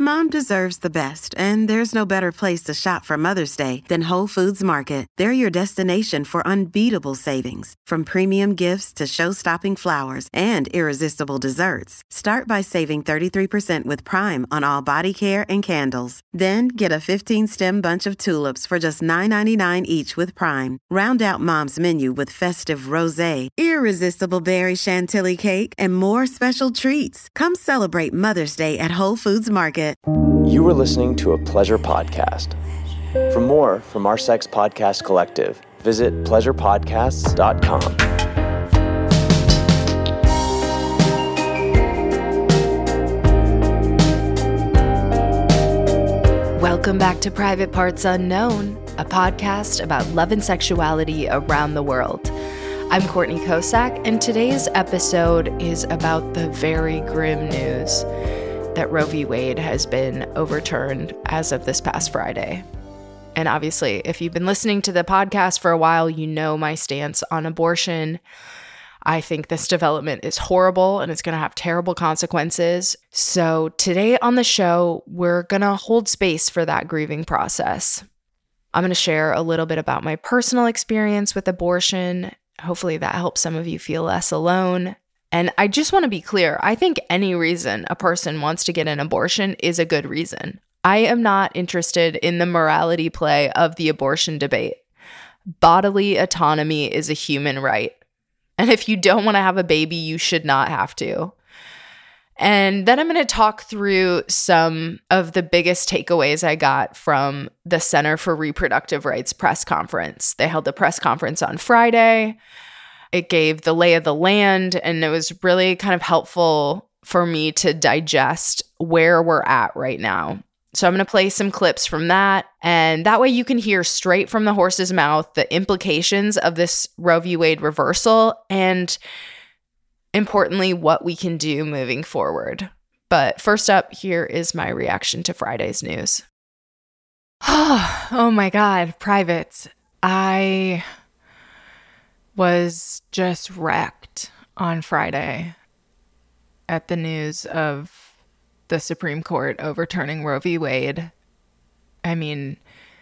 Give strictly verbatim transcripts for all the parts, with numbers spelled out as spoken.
Mom deserves the best, and there's no better place to shop for Mother's Day than Whole Foods Market. They're your destination for unbeatable savings, from premium gifts to show-stopping flowers and irresistible desserts. Start by saving thirty-three percent with Prime on all body care and candles. Then get a fifteen-stem bunch of tulips for just nine ninety-nine each with Prime. Round out Mom's menu with festive rosé, irresistible berry chantilly cake, and more special treats. Come celebrate Mother's Day at Whole Foods Market. You were listening to a Pleasure podcast. For more from our Sex Podcast Collective, visit pleasure podcasts dot com. Welcome back to Private Parts Unknown, a podcast about love and sexuality around the world. I'm Courtney Kosak, and today's episode is about the very grim news that Roe v. Wade has been overturned as of this past Friday. And obviously, if you've been listening to the podcast for a while, you know my stance on abortion. I think this development is horrible and it's going to have terrible consequences. So today on the show, we're going to hold space for that grieving process. I'm going to share a little bit about my personal experience with abortion. Hopefully that helps some of you feel less alone. And I just want to be clear, I think any reason a person wants to get an abortion is a good reason. I am not interested in the morality play of the abortion debate. Bodily autonomy is a human right. And if you don't want to have a baby, you should not have to. And then I'm going to talk through some of the biggest takeaways I got from the Center for Reproductive Rights press conference. They held a press conference on Friday. It gave the lay of the land, and it was really kind of helpful for me to digest where we're at right now. So I'm going to play some clips from that, and that way you can hear straight from the horse's mouth the implications of this Roe v. Wade reversal and, importantly, what we can do moving forward. But first up, here is my reaction to Friday's news. Oh my God, privates. I was just wrecked on Friday at the news of the Supreme Court overturning Roe v. Wade. I mean,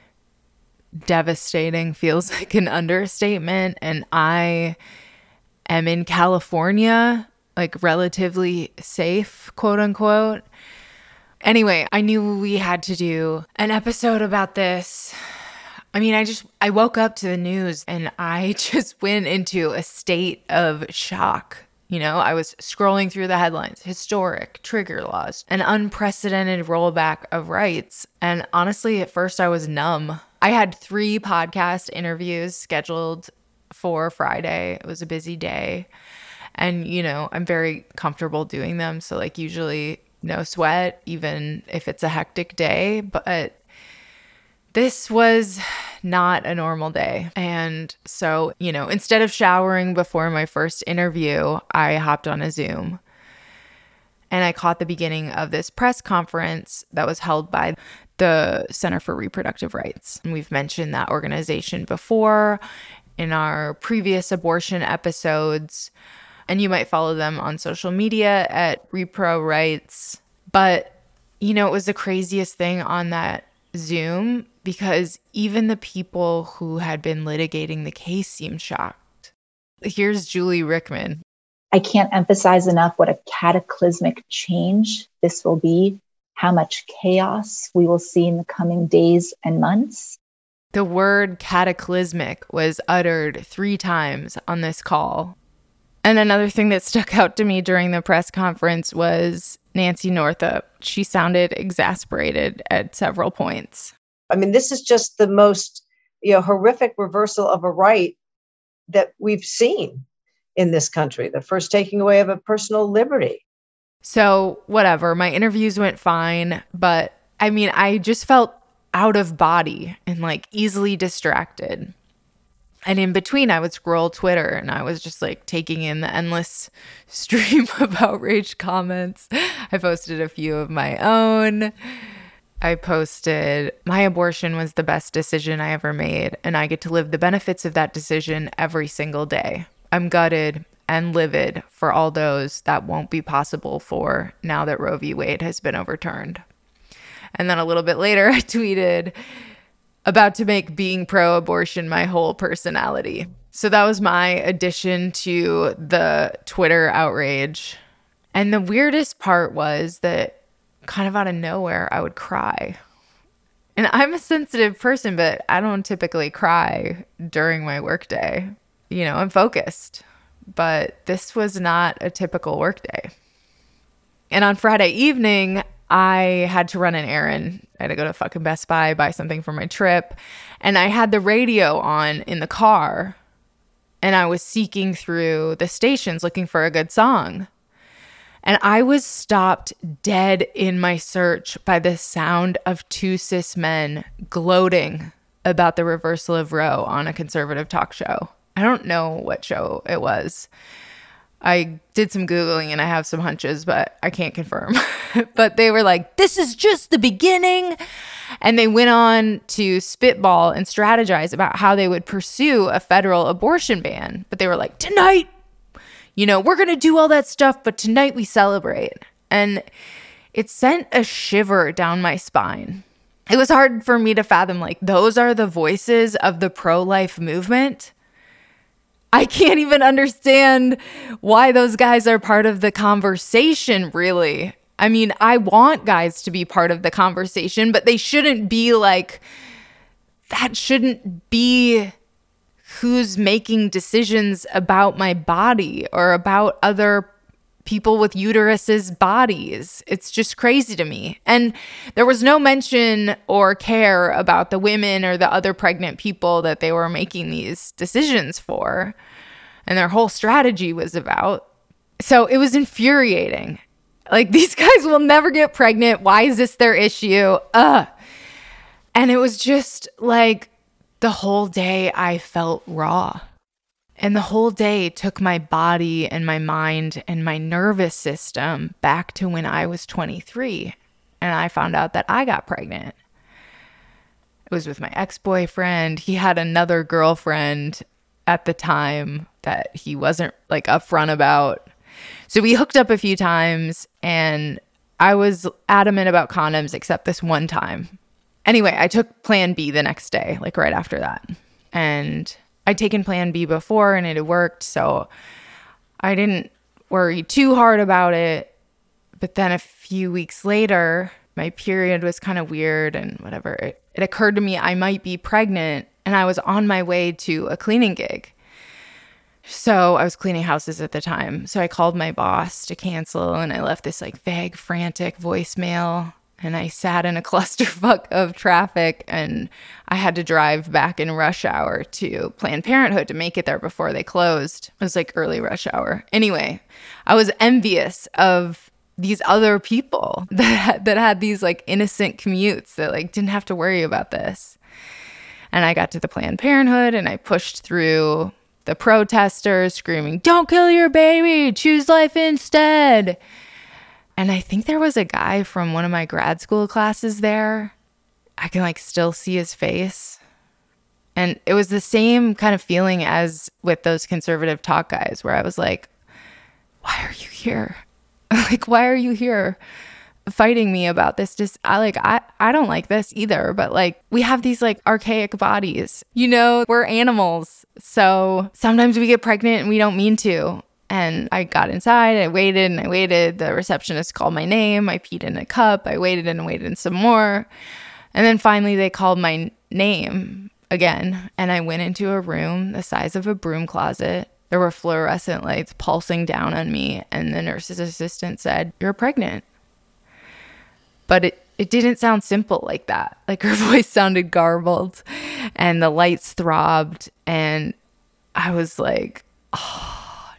devastating feels like an understatement. And I am in California, like relatively safe, quote unquote. Anyway, I knew we had to do an episode about this. I mean, I just, I woke up to the news and I just went into a state of shock. You know, I was scrolling through the headlines, historic trigger laws, an unprecedented rollback of rights. And honestly, at first I was numb. I had three podcast interviews scheduled for Friday. It was a busy day. And, you know, I'm very comfortable doing them. So like usually no sweat, even if it's a hectic day. But this was not a normal day. And so, you know, instead of showering before my first interview, I hopped on a Zoom. And I caught the beginning of this press conference that was held by the Center for Reproductive Rights. And we've mentioned that organization before in our previous abortion episodes. And you might follow them on social media at Repro Rights. But, you know, it was the craziest thing on that Zoom because even the people who had been litigating the case seemed shocked. Here's Julie Rickman. I can't emphasize enough what a cataclysmic change this will be, how much chaos we will see in the coming days and months. The word cataclysmic was uttered three times on this call. And another thing that stuck out to me during the press conference was Nancy Northup. She sounded exasperated at several points. I mean, this is just the most, you know, horrific reversal of a right that we've seen in this country, the first taking away of a personal liberty. So whatever, my interviews went fine, but I mean, I just felt out of body and like easily distracted. And in between, I would scroll Twitter and I was just like taking in the endless stream of outraged comments. I posted a few of my own. I posted, my abortion was the best decision I ever made, and I get to live the benefits of that decision every single day. I'm gutted and livid for all those that won't be possible for now that Roe v. Wade has been overturned. And then a little bit later, I tweeted, about to make being pro-abortion my whole personality. So that was my addition to the Twitter outrage. And the weirdest part was that kind of out of nowhere, I would cry. And I'm a sensitive person, but I don't typically cry during my workday. You know, I'm focused. But this was not a typical workday. And on Friday evening, I had to run an errand. I had to go to fucking Best Buy, buy something for my trip. And I had the radio on in the car. And I was seeking through the stations looking for a good song. And I was stopped dead in my search by the sound of two cis men gloating about the reversal of Roe on a conservative talk show. I don't know what show it was. I did some Googling and I have some hunches, but I can't confirm. But they were like, this is just the beginning. And they went on to spitball and strategize about how they would pursue a federal abortion ban. But they were like, tonight, you know, we're going to do all that stuff, but tonight we celebrate. And it sent a shiver down my spine. It was hard for me to fathom, like, those are the voices of the pro-life movement. I can't even understand why those guys are part of the conversation, really. I mean, I want guys to be part of the conversation, but they shouldn't be like, that shouldn't be who's making decisions about my body or about other people with uteruses' bodies. It's just crazy to me. And there was no mention or care about the women or the other pregnant people that they were making these decisions for, and their whole strategy was about. So it was infuriating. Like, these guys will never get pregnant. Why is this their issue? Ugh. And it was just like the whole day I felt raw. And the whole day took my body and my mind and my nervous system back to when I was twenty-three. And I found out that I got pregnant. It was with my ex-boyfriend. He had another girlfriend at the time that he wasn't like upfront about. So we hooked up a few times and I was adamant about condoms except this one time. Anyway, I took Plan B the next day, like right after that. And I'd taken Plan B before and it had worked, so I didn't worry too hard about it. But then a few weeks later, my period was kind of weird and whatever. It, it occurred to me I might be pregnant, and I was on my way to a cleaning gig. So I was cleaning houses at the time. So I called my boss to cancel, and I left this like vague, frantic voicemail. And I sat in a clusterfuck of traffic, and I had to drive back in rush hour to Planned Parenthood to make it there before they closed. It was like early rush hour. Anyway, I was envious of these other people that that had these like innocent commutes that like didn't have to worry about this. And I got to the Planned Parenthood and I pushed through the protesters screaming, "Don't kill your baby, choose life instead." And I think there was a guy from one of my grad school classes there. I can like still see his face. And it was the same kind of feeling as with those conservative talk guys where I was like, why are you here? Like, why are you here fighting me about this? Just, I like, I, I don't like this either. But like, we have these like archaic bodies, you know, we're animals. So sometimes we get pregnant and we don't mean to. And I got inside, I waited and I waited. The receptionist called my name. I peed in a cup. I waited and waited some more. And then finally they called my name again. And I went into a room the size of a broom closet. There were fluorescent lights pulsing down on me. And the nurse's assistant said, "You're pregnant." But it, it didn't sound simple like that. Like her voice sounded garbled and the lights throbbed. And I was like, oh.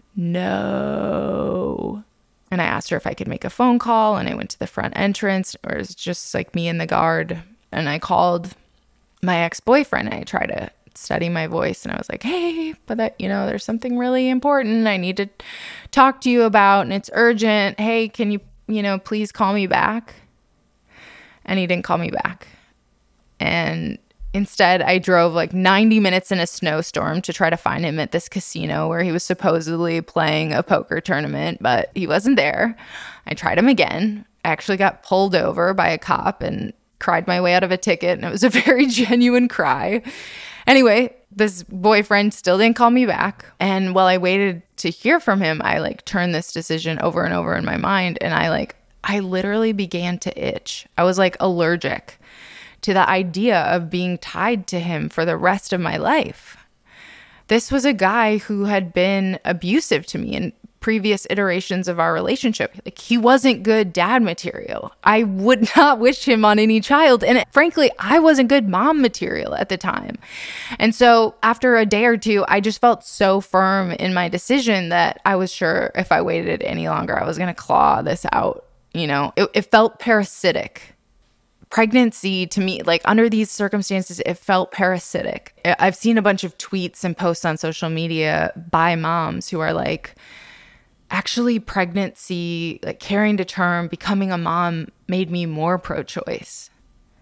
No. And I asked her if I could make a phone call, and I went to the front entrance, or it was just like me and the guard. And I called my ex-boyfriend. I tried to steady my voice, and I was like, "Hey, but that, you know, there's something really important I need to talk to you about, and it's urgent. Hey, can you, you know, please call me back?" And he didn't call me back. And instead, I drove like ninety minutes in a snowstorm to try to find him at this casino where he was supposedly playing a poker tournament, but he wasn't there. I tried him again. I actually got pulled over by a cop, and cried my way out of a ticket, and it was a very genuine cry. Anyway, this boyfriend still didn't call me back. And while I waited to hear from him, I like turned this decision over and over in my mind. And I like, I literally began to itch. I was like allergic to the idea of being tied to him for the rest of my life. This was a guy who had been abusive to me in previous iterations of our relationship. Like, he wasn't good dad material. I would not wish him on any child. And frankly, I wasn't good mom material at the time. And so after a day or two, I just felt so firm in my decision that I was sure if I waited any longer, I was going to claw this out. You know, it, it felt parasitic. Pregnancy to me, like under these circumstances, it felt parasitic. I've seen a bunch of tweets and posts on social media by moms who are like, actually pregnancy, like carrying to term, becoming a mom made me more pro-choice.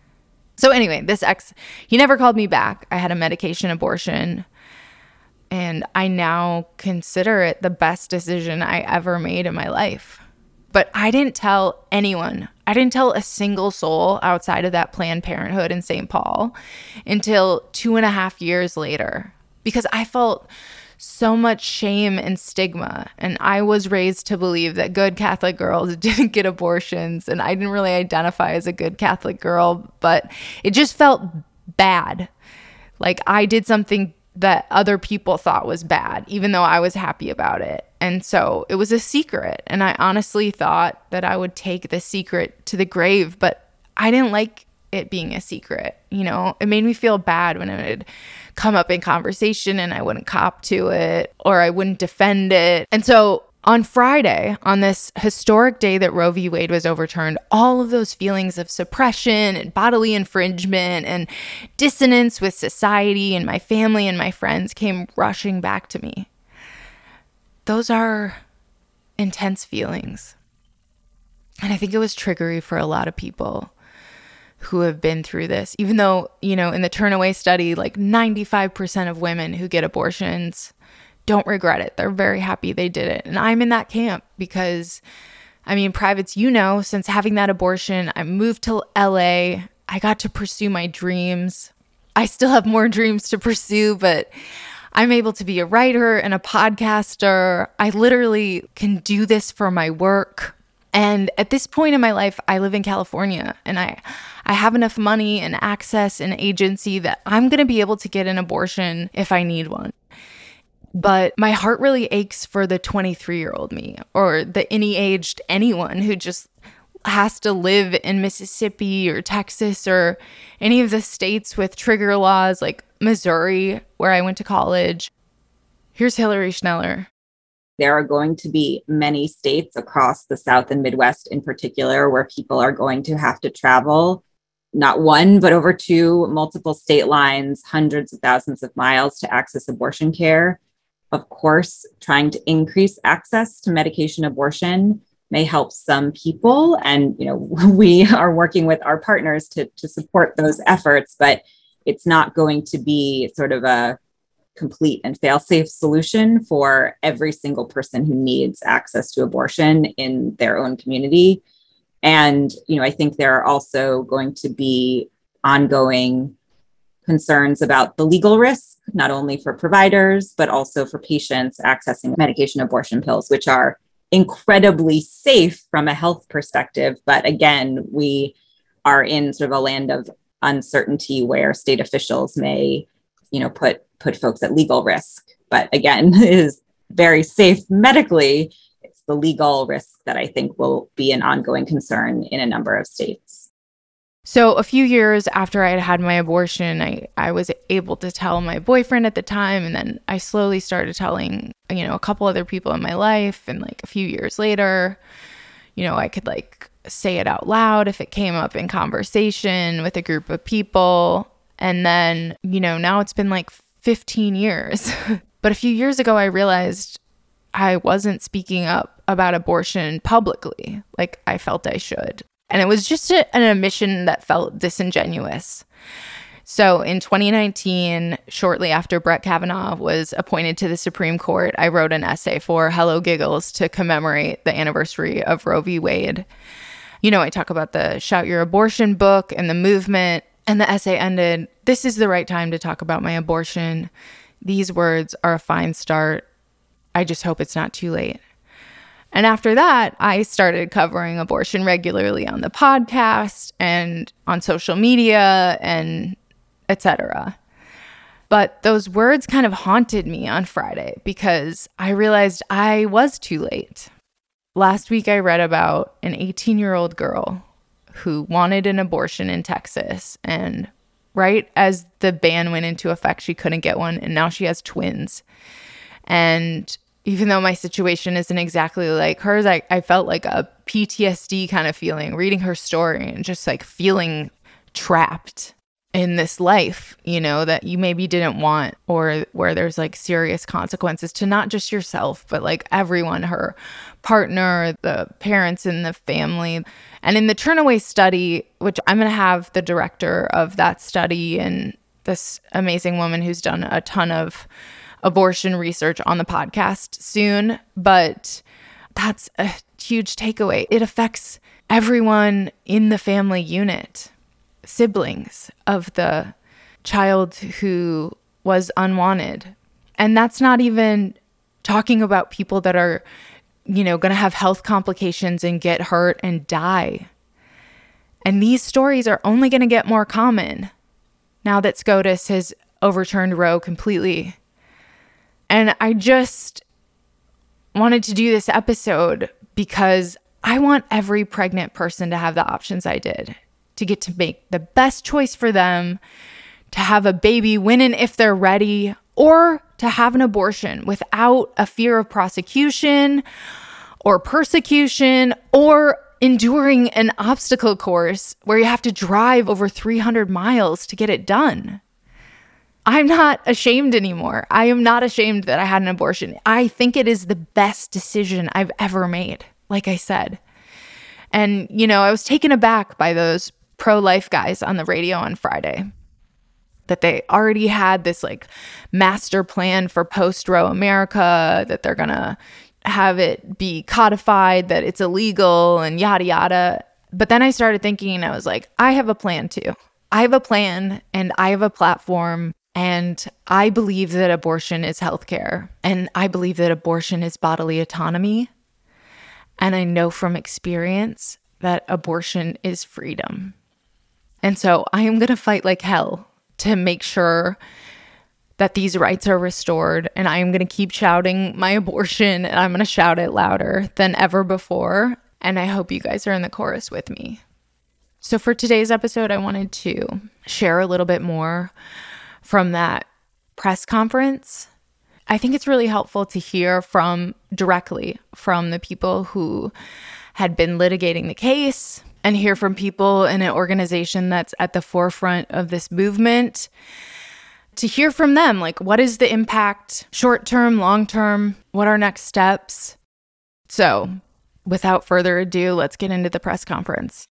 So anyway, this ex, he never called me back. I had a medication abortion, and I now consider it the best decision I ever made in my life. But I didn't tell anyone. I didn't tell a single soul outside of that Planned Parenthood in Saint Paul until two and a half years later, because I felt so much shame and stigma. And I was raised to believe that good Catholic girls didn't get abortions. And I didn't really identify as a good Catholic girl, but it just felt bad. Like I did something that other people thought was bad, even though I was happy about it. And so it was a secret. And I honestly thought that I would take the secret to the grave, but I didn't like it being a secret. You know, it made me feel bad when it would come up in conversation and I wouldn't cop to it or I wouldn't defend it. And so on Friday, on this historic day that Roe v. Wade was overturned, all of those feelings of suppression and bodily infringement and dissonance with society and my family and my friends came rushing back to me. Those are intense feelings. And I think it was triggery for a lot of people who have been through this, even though, you know, in the Turnaway study, like ninety-five percent of women who get abortions don't regret it. They're very happy they did it. And I'm in that camp because, I mean, privates, you know, since having that abortion, I moved to L A. I got to pursue my dreams. I still have more dreams to pursue, but I'm able to be a writer and a podcaster. I literally can do this for my work. And at this point in my life, I live in California and I, I have enough money and access and agency that I'm going to be able to get an abortion if I need one. But my heart really aches for the twenty-three-year-old me or the any-aged anyone who just has to live in Mississippi or Texas or any of the states with trigger laws like Missouri, where I went to college. Here's Hillary Schneller. There are going to be many states across the South and Midwest in particular where people are going to have to travel not one, but over two multiple state lines, hundreds of thousands of miles to access abortion care. Of course, trying to increase access to medication abortion may help some people. And, you know, we are working with our partners to, to support those efforts, but it's not going to be sort of a complete and fail-safe solution for every single person who needs access to abortion in their own community. And, you know, I think there are also going to be ongoing concerns about the legal risk, not only for providers, but also for patients accessing medication abortion pills, which are incredibly safe from a health perspective. But again, we are in sort of a land of uncertainty where state officials may, you know, put put folks at legal risk. But again, it is very safe medically. It's the legal risk that I think will be an ongoing concern in a number of states. So a few years after I had had my abortion, I, I was able to tell my boyfriend at the time. And then I slowly started telling, you know, a couple other people in my life. And like a few years later, you know, I could like say it out loud if it came up in conversation with a group of people. And then, you know, now it's been like fifteen years. But a few years ago, I realized I wasn't speaking up about abortion publicly like I felt I should. And it was just a, an admission that felt disingenuous. So in twenty nineteen, shortly after Brett Kavanaugh was appointed to the Supreme Court, I wrote an essay for Hello Giggles to commemorate the anniversary of Roe v. Wade. You know, I talk about the Shout Your Abortion book and the movement, and the essay ended, "This is the right time to talk about my abortion. These words are a fine start. I just hope it's not too late." And after that, I started covering abortion regularly on the podcast and on social media and et cetera. But those words kind of haunted me on Friday because I realized I was too late. Last week, I read about an eighteen-year-old girl who wanted an abortion in Texas. And right as the ban went into effect, she couldn't get one. And now she has twins. And even though my situation isn't exactly like hers, I, I felt like a P T S D kind of feeling reading her story and just like feeling trapped in this life, you know, that you maybe didn't want, or where there's like serious consequences to not just yourself, but like everyone, her partner, the parents in the family. And in the Turnaway study, which I'm going to have the director of that study and this amazing woman who's done a ton of abortion research on the podcast soon, but that's a huge takeaway. It affects everyone in the family unit, siblings of the child who was unwanted. And that's not even talking about people that are, you know, going to have health complications and get hurt and die. And these stories are only going to get more common now that SCOTUS has overturned Roe completely. And I just wanted to do this episode because I want every pregnant person to have the options I did, to get to make the best choice for them, to have a baby when and if they're ready, or to have an abortion without a fear of prosecution or persecution or enduring an obstacle course where you have to drive over three hundred miles to get it done. I'm not ashamed anymore. I am not ashamed that I had an abortion. I think it is the best decision I've ever made, like I said. And, you know, I was taken aback by those pro-life guys on the radio on Friday, that they already had this like master plan for post-Roe America, that they're going to have it be codified, that it's illegal and yada, yada. But then I started thinking, and I was like, I have a plan too. I have a plan and I have a platform. And I believe that abortion is healthcare. And I believe that abortion is bodily autonomy. And I know from experience that abortion is freedom. And so I am going to fight like hell to make sure that these rights are restored. And I am going to keep shouting my abortion, and I'm going to shout it louder than ever before. And I hope you guys are in the chorus with me. So for today's episode, I wanted to share a little bit more from that press conference. I think it's really helpful to hear from directly from the people who had been litigating the case, and hear from people in an organization that's at the forefront of this movement, to hear from them, like, what is the impact, short-term, long-term, what are next steps? So without further ado, let's get into the press conference.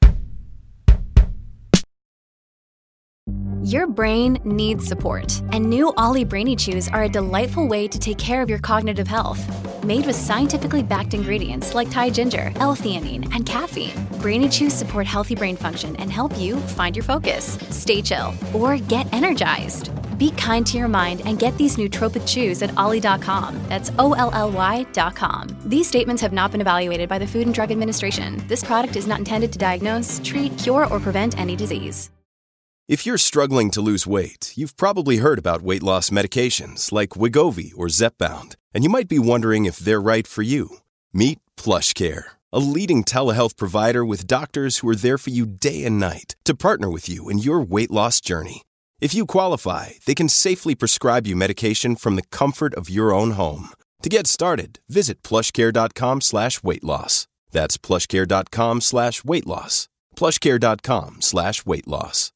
Your brain needs support, and new Ollie Brainy Chews are a delightful way to take care of your cognitive health. Made with scientifically backed ingredients like Thai ginger, L-theanine, and caffeine, Brainy Chews support healthy brain function and help you find your focus, stay chill, or get energized. Be kind to your mind and get these nootropic chews at ollie dot com. That's O L L Y dot com. These statements have not been evaluated by the Food and Drug Administration. This product is not intended to diagnose, treat, cure, or prevent any disease. If you're struggling to lose weight, you've probably heard about weight loss medications like Wegovy or Zepbound, and you might be wondering if they're right for you. Meet PlushCare, a leading telehealth provider with doctors who are there for you day and night to partner with you in your weight loss journey. If you qualify, they can safely prescribe you medication from the comfort of your own home. To get started, visit plushcare.com slash weight loss. That's plushcare.com slash weight loss. plushcare.com slash weight loss.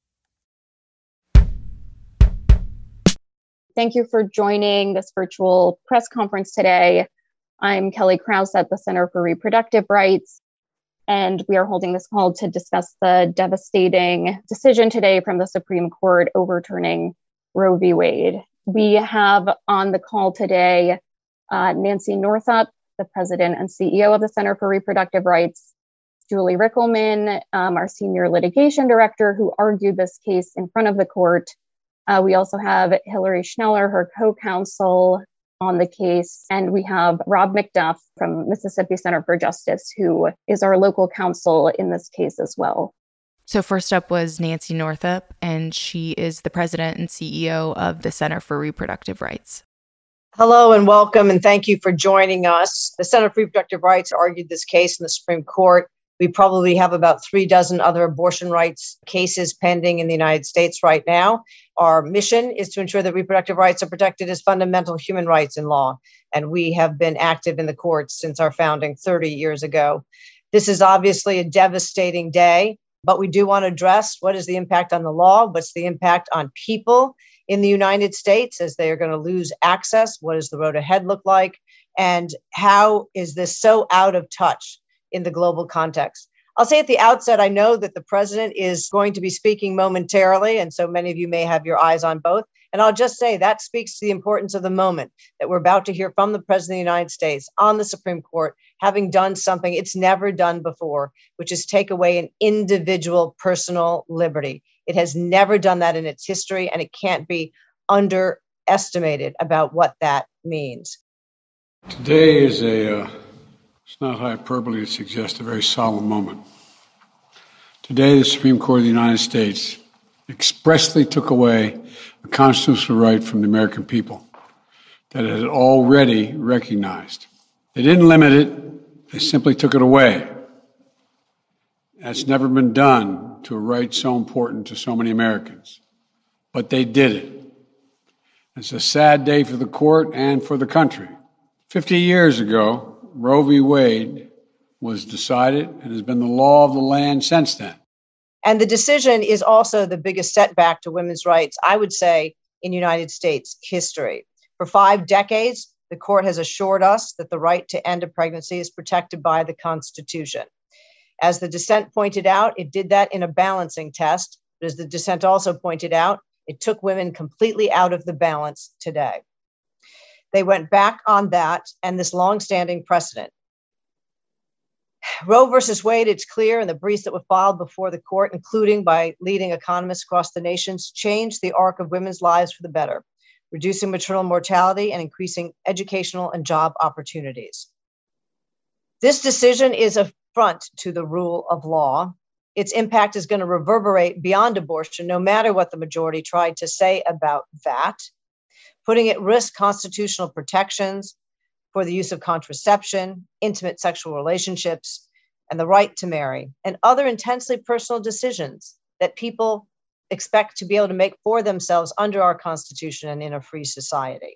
Thank you for joining this virtual press conference today. I'm Kelly Krause at the Center for Reproductive Rights, and we are holding this call to discuss the devastating decision today from the Supreme Court overturning Roe v. Wade. We have on the call today uh, Nancy Northup, the president and C E O of the Center for Reproductive Rights, Julie Rickelman, um, our senior litigation director, who argued this case in front of the court. Uh, we also have Hillary Schneller, her co-counsel on the case, and we have Rob McDuff from Mississippi Center for Justice, who is our local counsel in this case as well. So first up was Nancy Northup, and she is the president and C E O of the Center for Reproductive Rights. Hello and welcome, and thank you for joining us. The Center for Reproductive Rights argued this case in the Supreme Court. We probably have about three dozen other abortion rights cases pending in the United States right now. Our mission is to ensure that reproductive rights are protected as fundamental human rights in law, and we have been active in the courts since our founding thirty years ago. This is obviously a devastating day, but we do want to address what is the impact on the law, what's the impact on people in the United States as they are going to lose access, what does the road ahead look like, and how is this so out of touch in the global context. I'll say at the outset, I know that the president is going to be speaking momentarily, and so many of you may have your eyes on both. And I'll just say that speaks to the importance of the moment that we're about to hear from the president of the United States on the Supreme Court, having done something it's never done before, which is take away an individual personal liberty. It has never done that in its history, and it can't be underestimated about what that means. Today is a... Uh... It's not hyperbole to suggest a very solemn moment. Today, the Supreme Court of the United States expressly took away a constitutional right from the American people that it had already recognized. They didn't limit it, they simply took it away. That's never been done to a right so important to so many Americans. But they did it. It's a sad day for the court and for the country. Fifty years ago, Roe v. Wade was decided and has been the law of the land since then. And the decision is also the biggest setback to women's rights, I would say, in United States history. For five decades, the court has assured us that the right to end a pregnancy is protected by the Constitution. As the dissent pointed out, it did that in a balancing test. But as the dissent also pointed out, it took women completely out of the balance today. They went back on that and this longstanding precedent. Roe versus Wade, it's clear in the briefs that were filed before the court, including by leading economists across the nations, changed the arc of women's lives for the better, reducing maternal mortality and increasing educational and job opportunities. This decision is an affront to the rule of law. Its impact is going to reverberate beyond abortion, no matter what the majority tried to say about that, putting at risk constitutional protections for the use of contraception, intimate sexual relationships, and the right to marry, and other intensely personal decisions that people expect to be able to make for themselves under our Constitution and in a free society.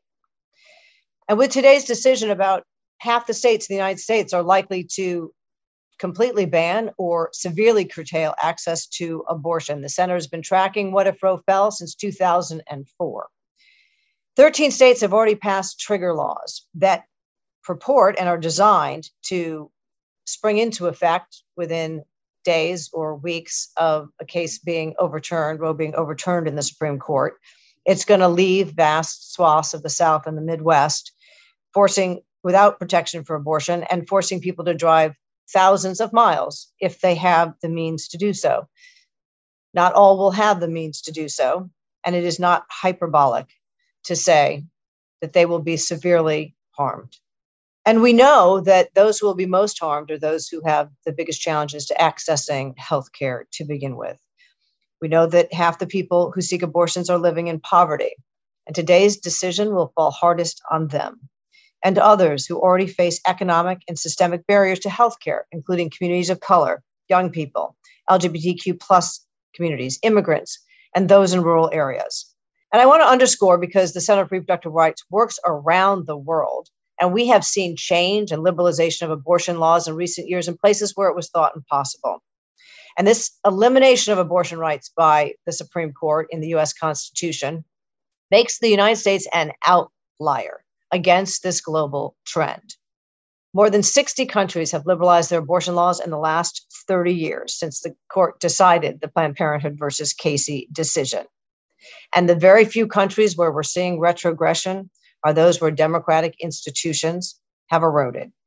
And with today's decision, about half the states in the United States are likely to completely ban or severely curtail access to abortion. The center has been tracking What If Roe Fell since two thousand four. thirteen states have already passed trigger laws that purport and are designed to spring into effect within days or weeks of a case being overturned, Roe being overturned in the Supreme Court. It's going to leave vast swaths of the South and the Midwest, forcing without protection for abortion and forcing people to drive thousands of miles if they have the means to do so. Not all will have the means to do so, and it is not hyperbolic to say that they will be severely harmed. And we know that those who will be most harmed are those who have the biggest challenges to accessing healthcare to begin with. We know that half the people who seek abortions are living in poverty, and today's decision will fall hardest on them and others who already face economic and systemic barriers to healthcare, including communities of color, young people, L G B T Q plus communities, immigrants, and those in rural areas. And I want to underscore, because the Center for Reproductive Rights works around the world, and we have seen change and liberalization of abortion laws in recent years in places where it was thought impossible. And this elimination of abortion rights by the Supreme Court in the U S Constitution makes the United States an outlier against this global trend. More than sixty countries have liberalized their abortion laws in the last thirty years since the court decided the Planned Parenthood versus Casey decision. And the very few countries where we're seeing retrogression are those where democratic institutions have eroded.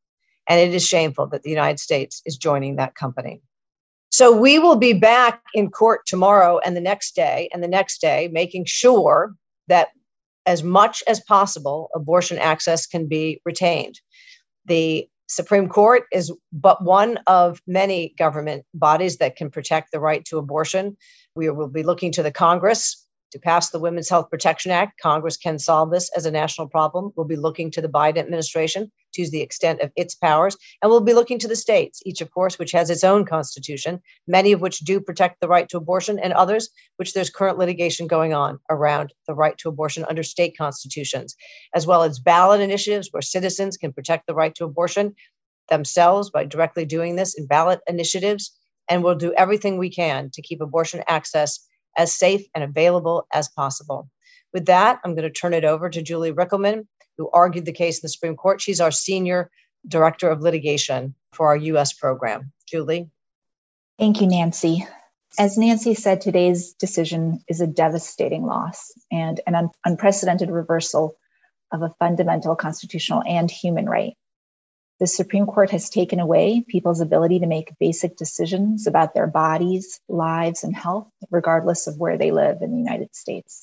And it is shameful that the United States is joining that company. So we will be back in court tomorrow and the next day and the next day, making sure that as much as possible, abortion access can be retained. The Supreme Court is but one of many government bodies that can protect the right to abortion. We will be looking to the Congress to pass the Women's Health Protection Act. Congress can solve this as a national problem. We'll be looking to the Biden administration to use the extent of its powers. And we'll be looking to the states, each, of course, which has its own constitution, many of which do protect the right to abortion, and others which there's current litigation going on around the right to abortion under state constitutions, as well as ballot initiatives where citizens can protect the right to abortion themselves by directly doing this in ballot initiatives. And we'll do everything we can to keep abortion access as safe and available as possible. With that, I'm going to turn it over to Julie Rickleman, who argued the case in the Supreme Court. She's our Senior Director of Litigation for our U S program. Julie. Thank you, Nancy. As Nancy said, today's decision is a devastating loss and an un- unprecedented reversal of a fundamental constitutional and human right. The Supreme Court has taken away people's ability to make basic decisions about their bodies, lives, and health, regardless of where they live in the United States.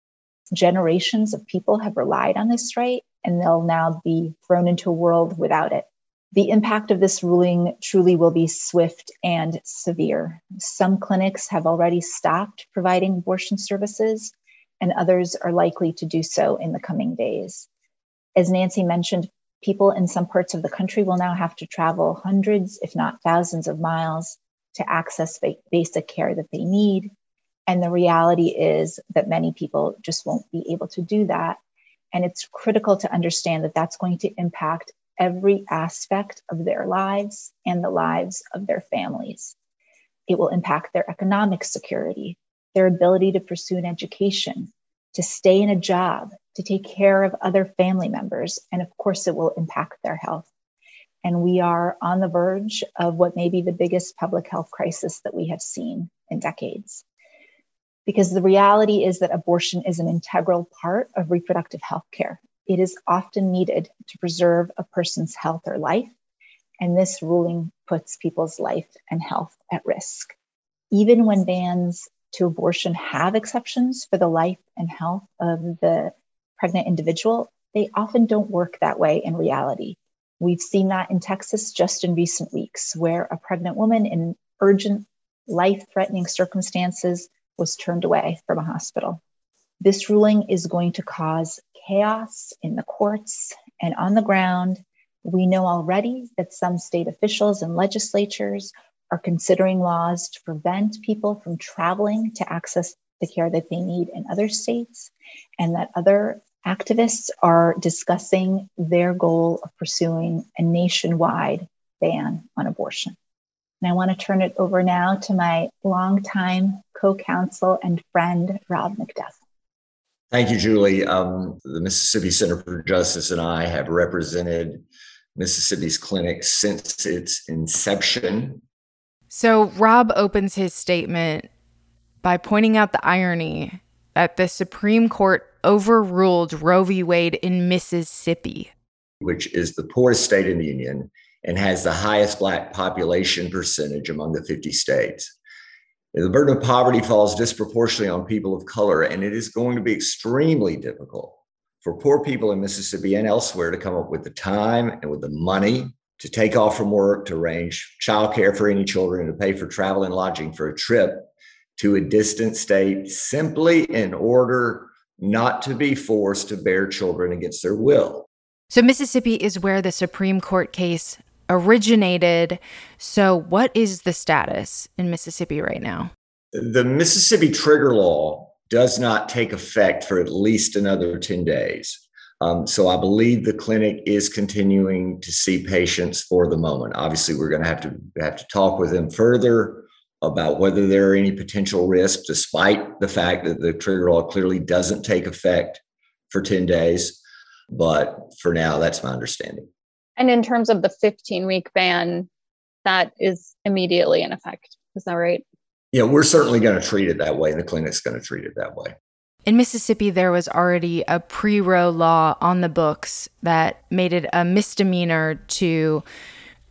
Generations of people have relied on this right, and they'll now be thrown into a world without it. The impact of this ruling truly will be swift and severe. Some clinics have already stopped providing abortion services, and others are likely to do so in the coming days. As Nancy mentioned, people in some parts of the country will now have to travel hundreds, if not thousands of miles to access ba- basic care that they need. And the reality is that many people just won't be able to do that. And it's critical to understand that that's going to impact every aspect of their lives and the lives of their families. It will impact their economic security, their ability to pursue an education, to stay in a job, to take care of other family members. And of course, it will impact their health. And we are on the verge of what may be the biggest public health crisis that we have seen in decades. Because the reality is that abortion is an integral part of reproductive health care. It is often needed to preserve a person's health or life. And this ruling puts people's life and health at risk. Even when bans to abortion have exceptions for the life and health of the pregnant individual, they often don't work that way in reality. We've seen that in Texas just in recent weeks, where a pregnant woman in urgent, life-threatening circumstances was turned away from a hospital. This ruling is going to cause chaos in the courts and on the ground. We know already that some state officials and legislatures are considering laws to prevent people from traveling to access the care that they need in other states, and that other activists are discussing their goal of pursuing a nationwide ban on abortion. And I want to turn it over now to my longtime co-counsel and friend, Rob McDuff. Thank you, Julie. Um, the Mississippi Center for Justice and I have represented Mississippi's clinic since its inception. So Rob opens his statement by pointing out the irony that the Supreme Court overruled Roe v. Wade in Mississippi, which is the poorest state in the union and has the highest Black population percentage among the fifty states. The burden of poverty falls disproportionately on people of color, and it is going to be extremely difficult for poor people in Mississippi and elsewhere to come up with the time and with the money to take off from work, to arrange childcare for any children, and to pay for travel and lodging for a trip to a distant state simply in order not to be forced to bear children against their will. So Mississippi is where the Supreme Court case originated. So what is the status in Mississippi right now? The Mississippi trigger law does not take effect for at least another ten days. Um, so I believe the clinic is continuing to see patients for the moment. Obviously, we're going to have to have to talk with them further about whether there are any potential risks, despite the fact that the trigger law clearly doesn't take effect for ten days. But for now, that's my understanding. And in terms of the fifteen-week ban, that is immediately in effect. Is that right? Yeah, we're certainly going to treat it that way, and the clinic's going to treat it that way. In Mississippi, there was already a pre-Roe law on the books that made it a misdemeanor to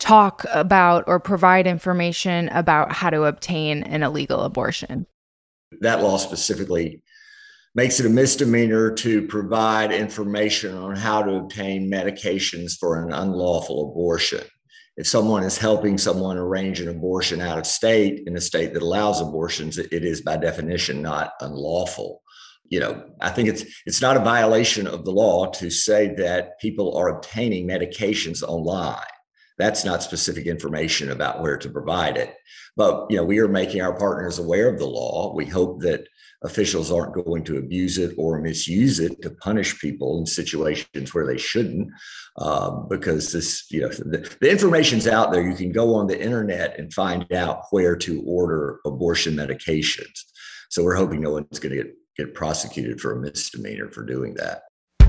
talk about or provide information about how to obtain an illegal abortion. That law specifically makes it a misdemeanor to provide information on how to obtain medications for an unlawful abortion. If someone is helping someone arrange an abortion out of state in a state that allows abortions, it is by definition not unlawful. You know, I think it's it's not a violation of the law to say that people are obtaining medications online. That's not specific information about where to provide it. But, you know, we are making our partners aware of the law. We hope that officials aren't going to abuse it or misuse it to punish people in situations where they shouldn't, um, because this, you know, the, the information's out there. You can go on the internet and find out where to order abortion medications. So we're hoping no one's going to get, get prosecuted for a misdemeanor for doing that.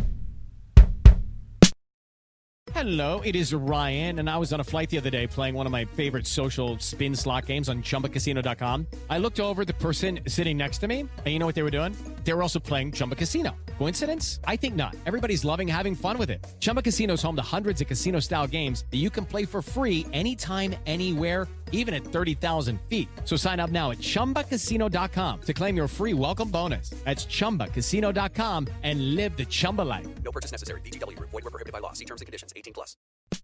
Hello, it is Ryan, and I was on a flight the other day playing one of my favorite social spin slot games on Chumba Casino dot com. I looked over at the person sitting next to me, and you know what they were doing? They were also playing Chumba Casino. Coincidence? I think not. Everybody's loving having fun with it. Chumba Casino is home to hundreds of casino-style games that you can play for free anytime, anywhere, even at thirty thousand feet. So sign up now at Chumba Casino dot com to claim your free welcome bonus. That's Chumba Casino dot com and live the Chumba life. No purchase necessary. V G W. Void where prohibited by law. See terms and conditions. eighteen plus.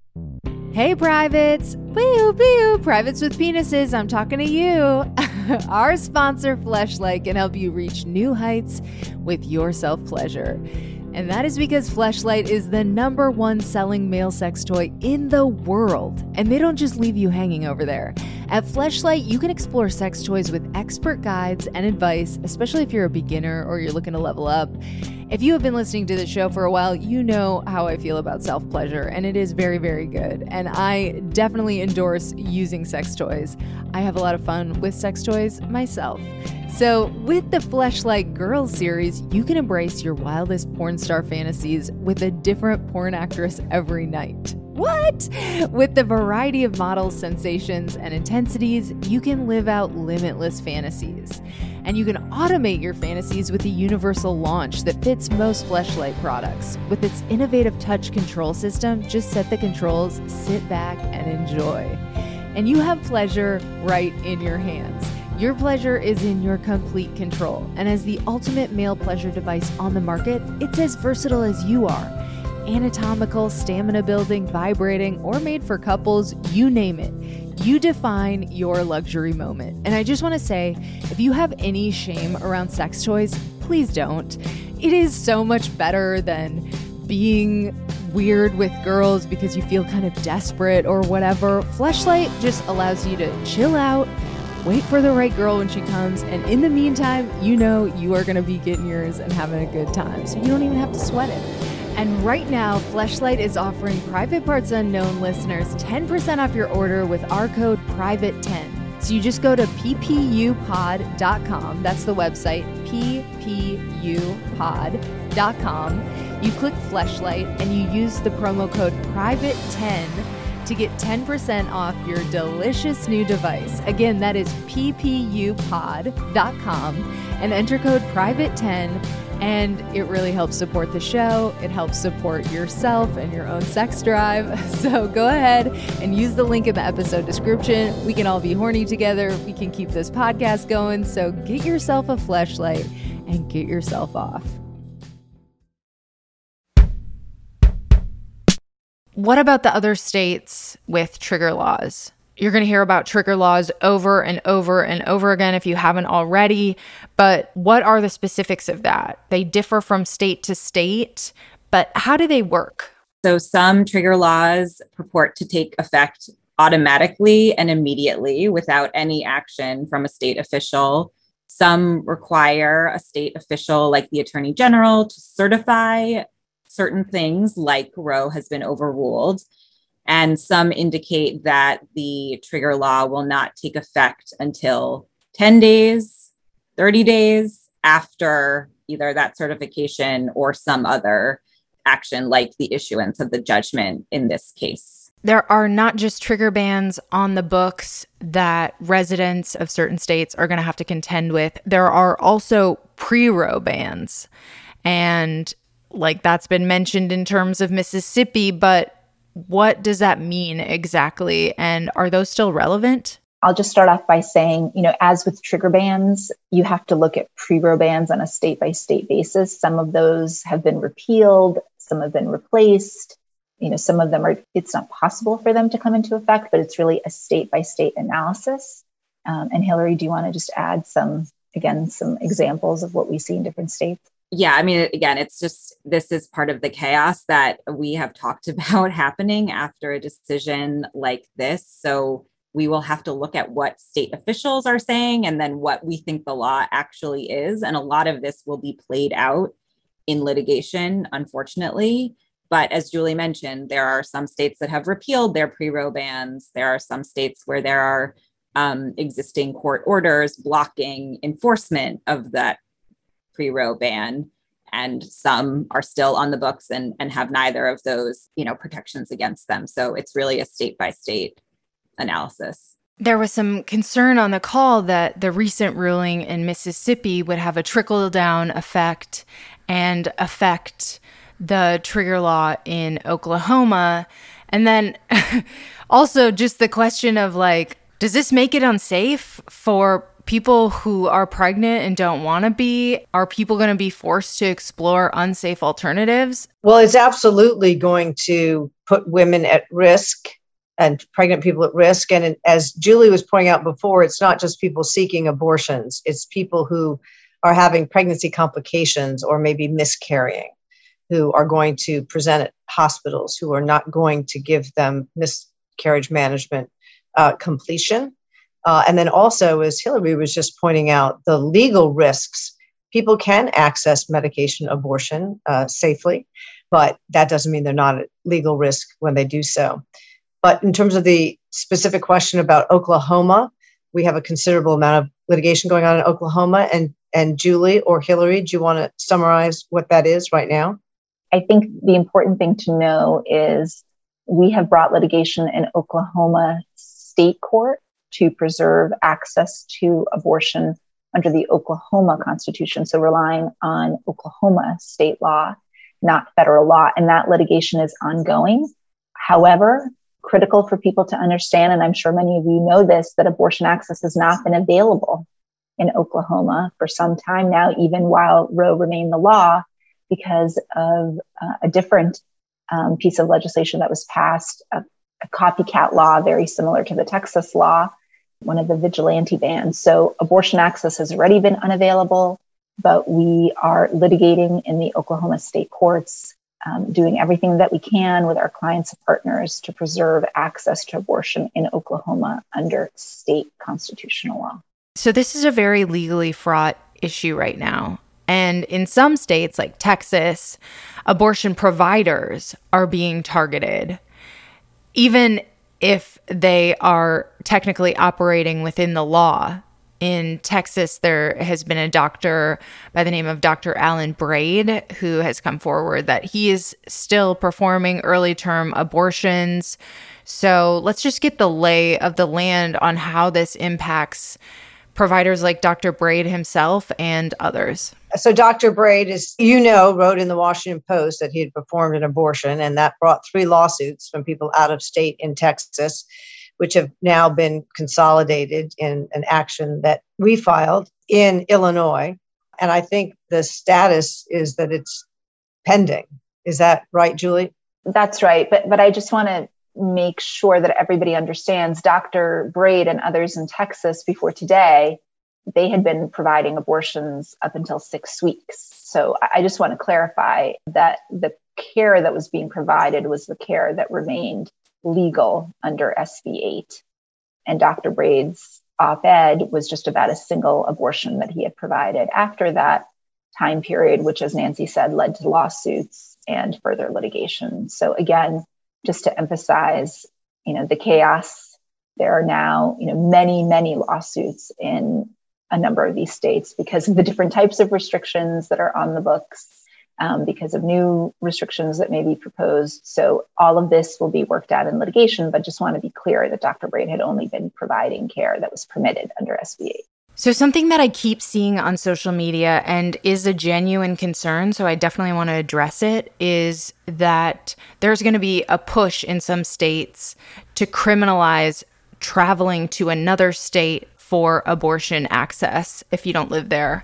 Hey, privates. Pew, pew. Privates with penises. I'm talking to you. Our sponsor, Fleshlight, can help you reach new heights with your self-pleasure. And that is because Fleshlight is the number one selling male sex toy in the world. And they don't just leave you hanging over there. At Fleshlight, you can explore sex toys with expert guides and advice, especially if you're a beginner or you're looking to level up. If you have been listening to the show for a while, you know how I feel about self-pleasure, and it is very, very good. And I definitely endorse using sex toys. I have a lot of fun with sex toys myself. So with the Fleshlight Girls series, you can embrace your wildest porn star fantasies with a different porn actress every night. What? With the variety of models, sensations, and intensities, you can live out limitless fantasies. And you can automate your fantasies with the universal launch that fits most Fleshlight products. With its innovative touch control system, just set the controls, sit back, and enjoy. And you have pleasure right in your hands. Your pleasure is in your complete control. And as the ultimate male pleasure device on the market, it's as versatile as you are. Anatomical, stamina building, vibrating, or made for couples, you name it. You define your luxury moment. And I just want to say, if you have any shame around sex toys, please don't. It is so much better than being weird with girls because you feel kind of desperate or whatever. Fleshlight just allows you to chill out, wait for the right girl when she comes, and in the meantime, you know you are going to be getting yours and having a good time. So you don't even have to sweat it. And right now, Fleshlight is offering Private Parts Unknown listeners ten percent off your order with our code private ten. So you just go to p p u pod dot com. That's the website, p p u pod dot com. You click Fleshlight and you use the promo code private ten to get ten percent off your delicious new device. Again, that is p p u pod dot com and enter code private ten. And it really helps support the show. It helps support yourself and your own sex drive. So go ahead and use the link in the episode description. We can all be horny together. We can keep this podcast going. So get yourself a Fleshlight and get yourself off. What about the other states with trigger laws? You're going to hear about trigger laws over and over and over again if you haven't already. But what are the specifics of that? They differ from state to state, but how do they work? So some trigger laws purport to take effect automatically and immediately without any action from a state official. Some require a state official like the Attorney General to certify certain things, like Roe has been overruled. And some indicate that the trigger law will not take effect until ten days, thirty days after either that certification or some other action, like the issuance of the judgment in this case. There are not just trigger bans on the books that residents of certain states are going to have to contend with. There are also pre-Roe bans. And like that's been mentioned in terms of Mississippi, but What does that mean exactly? And are those still relevant? I'll just start off by saying, you know, as with trigger bans, you have to look at pre-row bans on a state-by-state basis. Some of those have been repealed, some have been replaced. You know, some of them are, it's not possible for them to come into effect, but it's really a state-by-state analysis. Um, and Hillary, do you want to just add some, again, some examples of what we see in different states? Yeah, I mean, again, it's just, this is part of the chaos that we have talked about happening after a decision like this. So we will have to look at what state officials are saying and then what we think the law actually is. And a lot of this will be played out in litigation, unfortunately. But as Julie mentioned, there are some states that have repealed their pre-row bans. There are some states where there are um, existing court orders blocking enforcement of that pre-row ban. And some are still on the books and, and have neither of those, you know, protections against them. So it's really a state by state analysis. There was some concern on the call that the recent ruling in Mississippi would have a trickle-down effect and affect the trigger law in Oklahoma. And then also just the question of like, does this make it unsafe for people who are pregnant and don't want to be? Are people going to be forced to explore unsafe alternatives? Well, it's absolutely going to put women at risk and pregnant people at risk. And as Julie was pointing out before, it's not just people seeking abortions. It's people who are having pregnancy complications or maybe miscarrying, who are going to present at hospitals, who are not going to give them miscarriage management uh, completion. Uh, and then also, as Hillary was just pointing out, the legal risks. People can access medication abortion uh, safely, but that doesn't mean they're not at legal risk when they do so. But in terms of the specific question about Oklahoma, we have a considerable amount of litigation going on in Oklahoma. And, and Julie or Hillary, do you want to summarize what that is right now? I think the important thing to know is we have brought litigation in Oklahoma State Court to preserve access to abortion under the Oklahoma Constitution. So relying on Oklahoma state law, not federal law. And that litigation is ongoing. However, critical for people to understand, and I'm sure many of you know this, that abortion access has not been available in Oklahoma for some time now, even while Roe remained the law, because of uh, a different um, piece of legislation that was passed, a, a copycat law very similar to the Texas law, one of the vigilante bans. So abortion access has already been unavailable, but we are litigating in the Oklahoma state courts, um, doing everything that we can with our clients and partners to preserve access to abortion in Oklahoma under state constitutional law. So this is a very legally fraught issue right now. And in some states like Texas, abortion providers are being targeted, even if they are technically operating within the law. In Texas, there has been a doctor by the name of Doctor Alan Braid who has come forward that he is still performing early term abortions. So let's just get the lay of the land on how this impacts providers like Doctor Braid himself and others. So Doctor Braid, is, you know, wrote in the Washington Post that he had performed an abortion, and that brought three lawsuits from people out of state in Texas, which have now been consolidated in an action that we filed in Illinois. And I think the status is that it's pending. Is that right, Julie? That's right. But but I just want to make sure that everybody understands Doctor Braid and others in Texas before today, they had been providing abortions up until six weeks. So I just want to clarify that the care that was being provided was the care that remained legal under S B eight. And Doctor Braid's op-ed was just about a single abortion that he had provided after that time period, which, as Nancy said, led to lawsuits and further litigation. So again, just to emphasize, you know, the chaos, there are now, you know, many, many lawsuits in a number of these states because of the different types of restrictions that are on the books, um, because of new restrictions that may be proposed. So all of this will be worked out in litigation, but just want to be clear that Doctor Braid had only been providing care that was permitted under S B eight. So something that I keep seeing on social media and is a genuine concern, so I definitely want to address it, is that there's going to be a push in some states to criminalize traveling to another state for abortion access if you don't live there.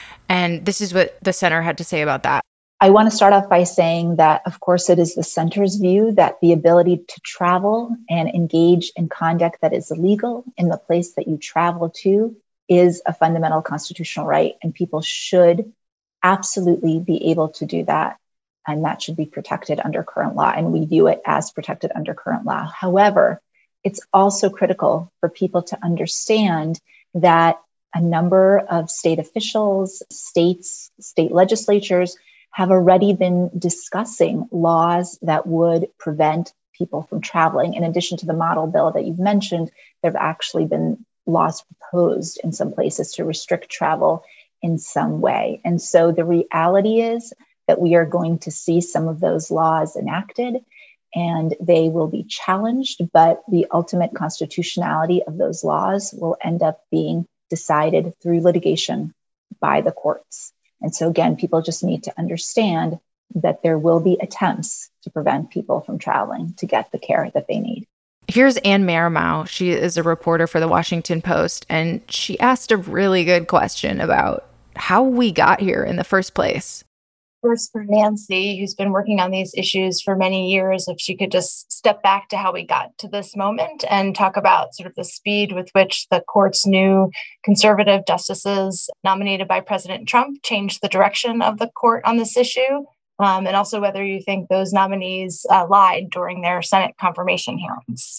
And this is what the center had to say about that. I want to start off by saying that, of course, it is the center's view that the ability to travel and engage in conduct that is illegal in the place that you travel to is a fundamental constitutional right, and people should absolutely be able to do that. And that should be protected under current law. And we view it as protected under current law. However, it's also critical for people to understand that a number of state officials, states, state legislatures have already been discussing laws that would prevent people from traveling. In addition to the model bill that you've mentioned, there have actually been laws proposed in some places to restrict travel in some way. And so the reality is that we are going to see some of those laws enacted and they will be challenged, but the ultimate constitutionality of those laws will end up being decided through litigation by the courts. And so again, people just need to understand that there will be attempts to prevent people from traveling to get the care that they need. Here's Anne Marimow. She is a reporter for the Washington Post, and she asked a really good question about how we got here in the first place. First, for Nancy, who's been working on these issues for many years, if she could just step back to how we got to this moment and talk about sort of the speed with which the court's new conservative justices nominated by President Trump changed the direction of the court on this issue. Um, and also whether you think those nominees uh, lied during their Senate confirmation hearings.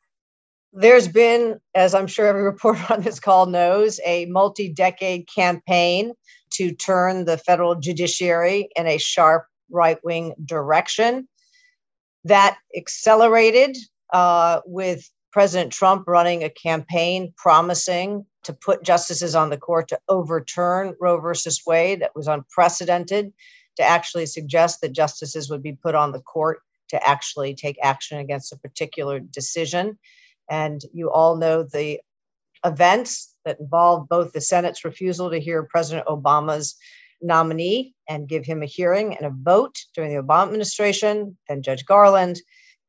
There's been, as I'm sure every reporter on this call knows, a multi-decade campaign to turn the federal judiciary in a sharp right-wing direction. That accelerated uh, with President Trump running a campaign promising to put justices on the court to overturn Roe versus Wade. That was unprecedented, to actually suggest that justices would be put on the court to actually take action against a particular decision. And you all know the events that involved both the Senate's refusal to hear President Obama's nominee and give him a hearing and a vote during the Obama administration, then Judge Garland,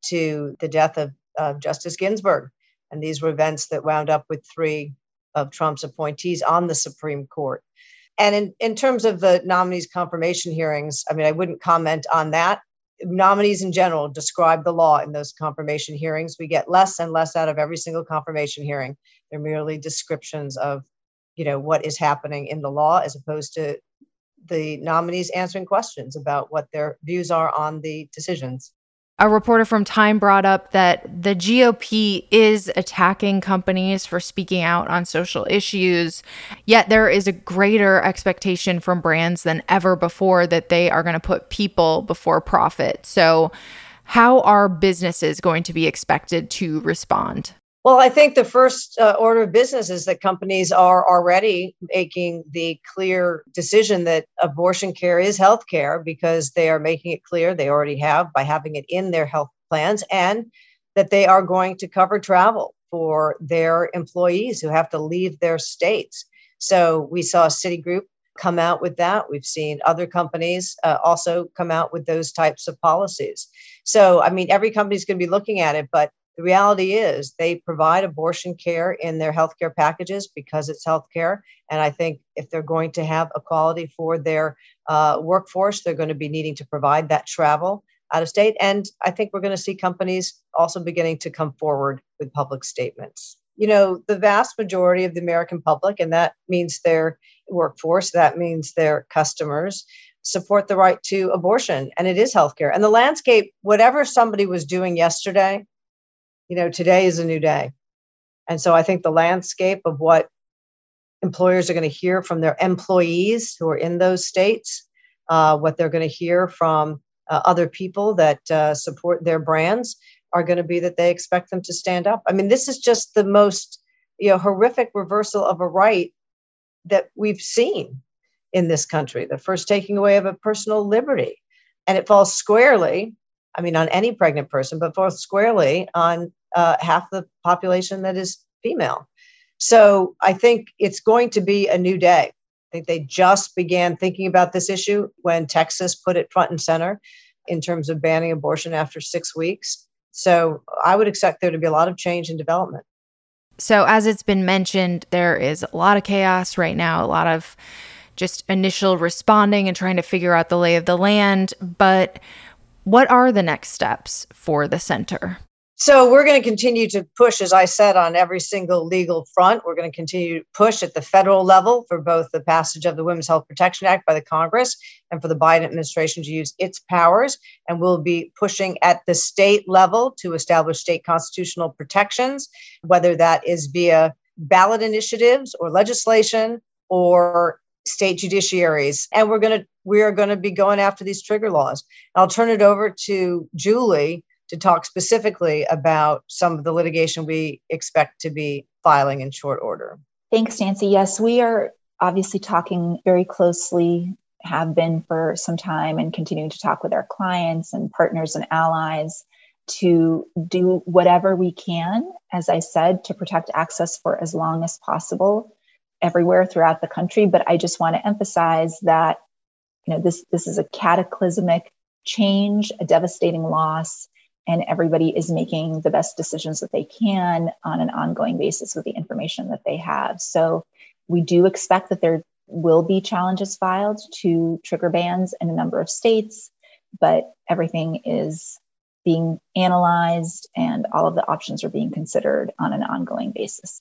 to the death of uh, Justice Ginsburg. And these were events that wound up with three of Trump's appointees on the Supreme Court. And in, in terms of the nominees' confirmation hearings, I mean, I wouldn't comment on that. Nominees in general describe the law in those confirmation hearings. We get less and less out of every single confirmation hearing. They're merely descriptions of, you know, what is happening in the law, as opposed to the nominees answering questions about what their views are on the decisions. A reporter from Time brought up that the G O P is attacking companies for speaking out on social issues, yet there is a greater expectation from brands than ever before that they are going to put people before profit. So how are businesses going to be expected to respond? Well, I think the first uh, order of business is that companies are already making the clear decision that abortion care is health care, because they are making it clear, they already have by having it in their health plans, and that they are going to cover travel for their employees who have to leave their states. So we saw Citigroup come out with that. We've seen other companies uh, also come out with those types of policies. So, I mean, every company's going to be looking at it, but the reality is they provide abortion care in their healthcare packages because it's healthcare. And I think if they're going to have equality for their uh, workforce, they're going to be needing to provide that travel out of state. And I think we're going to see companies also beginning to come forward with public statements. You know, the vast majority of the American public, and that means their workforce, that means their customers, support the right to abortion. And it is healthcare. And the landscape, whatever somebody was doing yesterday, you know, today is a new day. And so I think the landscape of what employers are going to hear from their employees who are in those states, uh, what they're going to hear from uh, other people that uh, support their brands, are going to be that they expect them to stand up. I mean, this is just the most, you know, horrific reversal of a right that we've seen in this country, the first taking away of a personal liberty. And it falls squarely, I mean, on any pregnant person, but falls squarely on uh, half the population that is female. So I think it's going to be a new day. I think they just began thinking about this issue when Texas put it front and center in terms of banning abortion after six weeks. So I would expect there to be a lot of change and development. So as it's been mentioned, there is a lot of chaos right now, a lot of just initial responding and trying to figure out the lay of the land. But what are the next steps for the center? So we're going to continue to push, as I said, on every single legal front. We're going to continue to push at the federal level for both the passage of the Women's Health Protection Act by the Congress and for the Biden administration to use its powers. And we'll be pushing at the state level to establish state constitutional protections, whether that is via ballot initiatives or legislation or state judiciaries. And we're going to we are going to be going after these trigger laws. I'll turn it over to Julie to talk specifically about some of the litigation we expect to be filing in short order. Thanks, Nancy. Yes, we are obviously talking very closely, have been for some time, and continuing to talk with our clients and partners and allies to do whatever we can, as I said, to protect access for as long as possible everywhere throughout the country. But I just want to emphasize that, you know, this, this is a cataclysmic change, a devastating loss, and everybody is making the best decisions that they can on an ongoing basis with the information that they have. So we do expect that there will be challenges filed to trigger bans in a number of states, but everything is being analyzed and all of the options are being considered on an ongoing basis.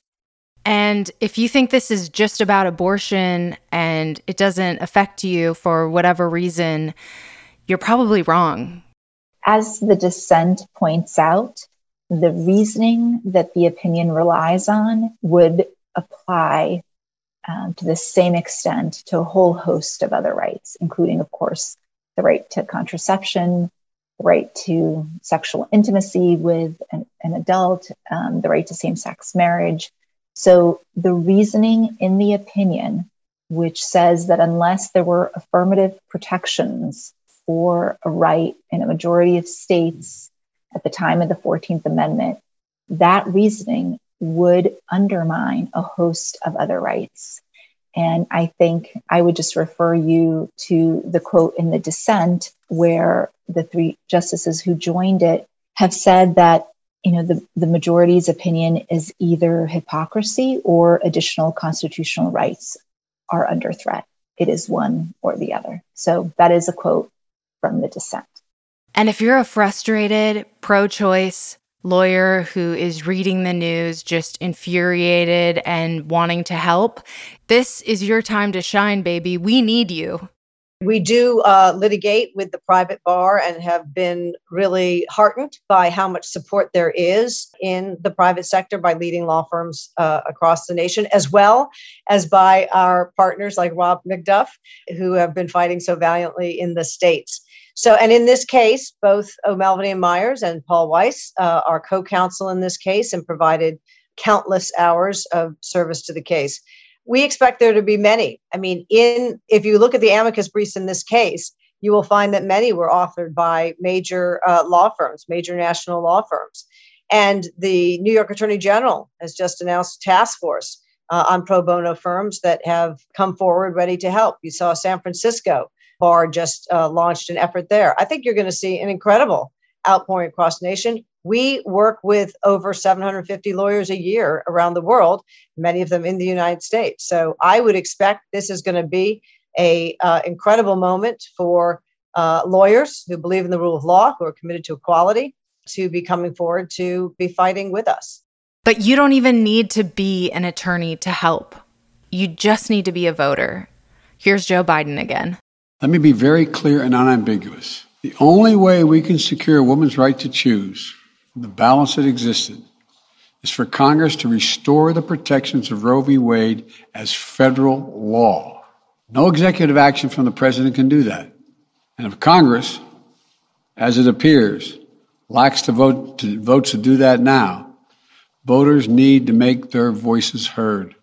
And if you think this is just about abortion and it doesn't affect you for whatever reason, you're probably wrong. As the dissent points out, the reasoning that the opinion relies on would apply um, to the same extent to a whole host of other rights, including, of course, the right to contraception, the right to sexual intimacy with an, an adult, um, the right to same-sex marriage. So the reasoning in the opinion, which says that unless there were affirmative protections for a right in a majority of states at the time of the fourteenth Amendment, that reasoning would undermine a host of other rights. And I think I would just refer you to the quote in the dissent where the three justices who joined it have said that, you know, the, the majority's opinion is either hypocrisy or additional constitutional rights are under threat. It is one or the other. So that is a quote from the dissent. And if you're a frustrated pro-choice lawyer who is reading the news, just infuriated and wanting to help, this is your time to shine, baby. We need you. We do uh, litigate with the private bar and have been really heartened by how much support there is in the private sector by leading law firms uh, across the nation, as well as by our partners like Rob McDuff, who have been fighting so valiantly in the states. So, and in this case, both O'Melveny and Myers and Paul Weiss uh, are co-counsel in this case and provided countless hours of service to the case. We expect there to be many. I mean, in if you look at the amicus briefs in this case, you will find that many were authored by major uh, law firms, major national law firms. And the New York Attorney General has just announced a task force uh, on pro bono firms that have come forward ready to help. You saw San Francisco Bar just uh, launched an effort there. I think you're going to see an incredible outpouring across the nation. We work with over seven hundred fifty lawyers a year around the world, many of them in the United States. So I would expect this is going to be a uh, incredible moment for uh, lawyers who believe in the rule of law, who are committed to equality, to be coming forward to be fighting with us. But you don't even need to be an attorney to help. You just need to be a voter. Here's Joe Biden again. Let me be very clear and unambiguous. The only way we can secure a woman's right to choose, the balance that existed, is for Congress to restore the protections of Roe v. Wade as federal law. No executive action from the president can do that. And if Congress, as it appears, lacks the vote to, votes to do that now, voters need to make their voices heard.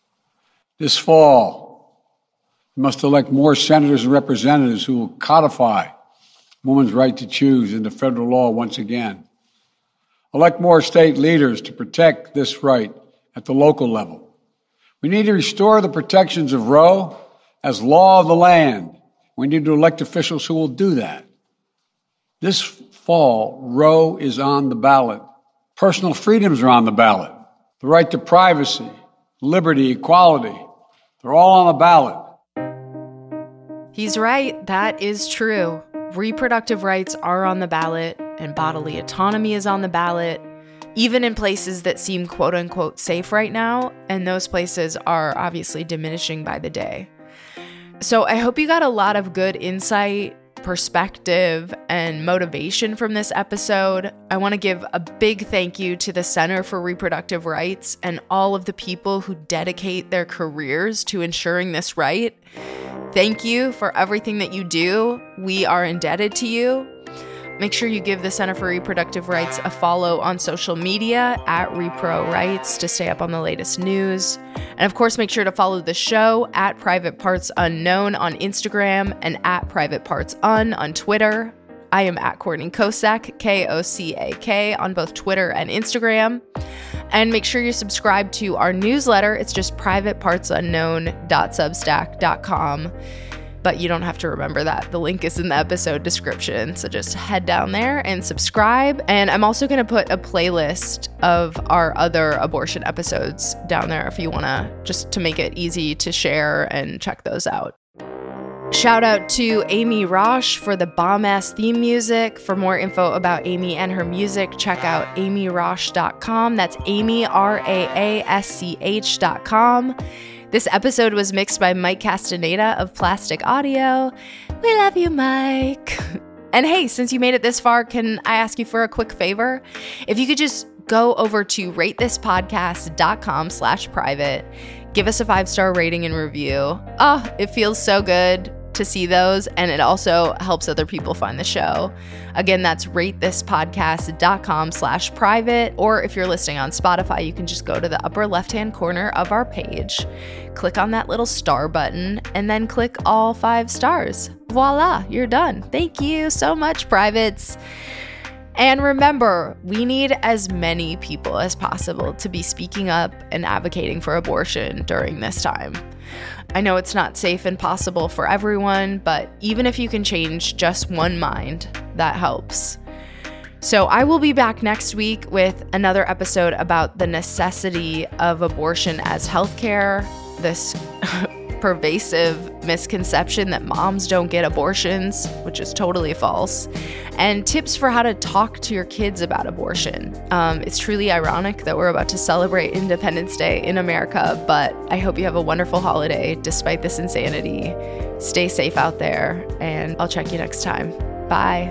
This fall, we must elect more senators and representatives who will codify women's right to choose into federal law once again. Elect more state leaders to protect this right at the local level. We need to restore the protections of Roe as law of the land. We need to elect officials who will do that. This fall, Roe is on the ballot. Personal freedoms are on the ballot. The right to privacy, liberty, equality, they're all on the ballot. He's right. That is true. Reproductive rights are on the ballot, and bodily autonomy is on the ballot, even in places that seem quote unquote safe right now, and those places are obviously diminishing by the day. So I hope you got a lot of good insight, perspective, and motivation from this episode. I want to give a big thank you to the Center for Reproductive Rights and all of the people who dedicate their careers to ensuring this right. Thank you for everything that you do. We are indebted to you. Make sure you give the Center for Reproductive Rights a follow on social media at Repro Rights to stay up on the latest news. And of course, make sure to follow the show at Private Parts Unknown on Instagram and at Private Parts Un on Twitter. I am at Courtney Kosak, K O C A K, on both Twitter and Instagram. And make sure you're subscribed to our newsletter. It's just private parts unknown dot substack dot com. But you don't have to remember that. The link is in the episode description. So just head down there and subscribe. And I'm also going to put a playlist of our other abortion episodes down there if you want to, just to make it easy to share and check those out. Shout out to Amy Rosh for the bomb-ass theme music. For more info about Amy and her music, check out amy rosh dot com. That's Amy, R A A S C H dot com. This episode was mixed by Mike Castaneda of Plastic Audio. We love you, Mike. And hey, since you made it this far, can I ask you for a quick favor? If you could just go over to ratethispodcast.com slash private, give us a five-star rating and review. Oh, it feels so good to see those, and it also helps other people find the show. Again, that's ratethispodcast.com slash private, or if you're listening on Spotify, you can just go to the upper left-hand corner of our page, click on that little star button, and then click all five stars. Voila, you're done. Thank you so much, privates. And remember, we need as many people as possible to be speaking up and advocating for abortion during this time. I know it's not safe and possible for everyone, but even if you can change just one mind, that helps. So I will be back next week with another episode about the necessity of abortion as healthcare, this pervasive misconception that moms don't get abortions, which is totally false, and tips for how to talk to your kids about abortion. Um, it's truly ironic that we're about to celebrate Independence Day in America, but I hope you have a wonderful holiday despite this insanity. Stay safe out there, and I'll check you next time. Bye.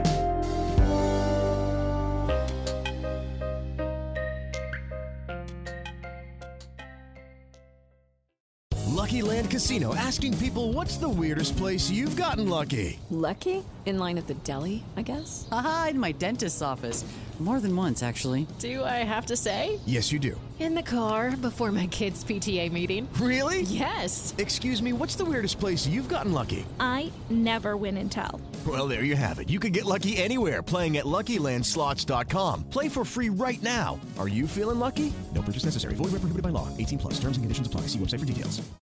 Lucky Land Casino, asking people, what's the weirdest place you've gotten lucky? Lucky? In line at the deli, I guess? Aha, in my dentist's office. More than once, actually. Do I have to say? Yes, you do. In the car before my kids' P T A meeting. Really? Yes. Excuse me, what's the weirdest place you've gotten lucky? I never win and tell. Well, there you have it. You can get lucky anywhere, playing at Lucky Land Slots dot com. Play for free right now. Are you feeling lucky? No purchase necessary. Void where prohibited by law. eighteen plus. Terms and conditions apply. See website for details.